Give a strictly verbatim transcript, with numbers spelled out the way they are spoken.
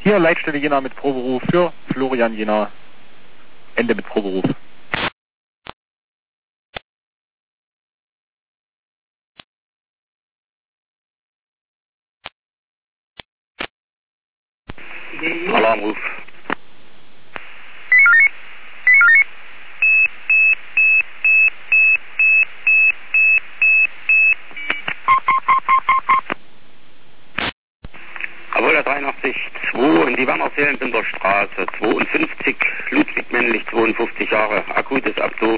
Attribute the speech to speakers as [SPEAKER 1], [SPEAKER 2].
[SPEAKER 1] Hier Leitstelle Jena mit Proberuf für Florian Jena. Ende mit Proberuf. Alarmruf. Jawohl, dreiundachtzig zwei in die Wannerseelen in der Straße, zweiundfünfzig, Ludwig männlich, zweiundfünfzig Jahre, akutes Abdruck.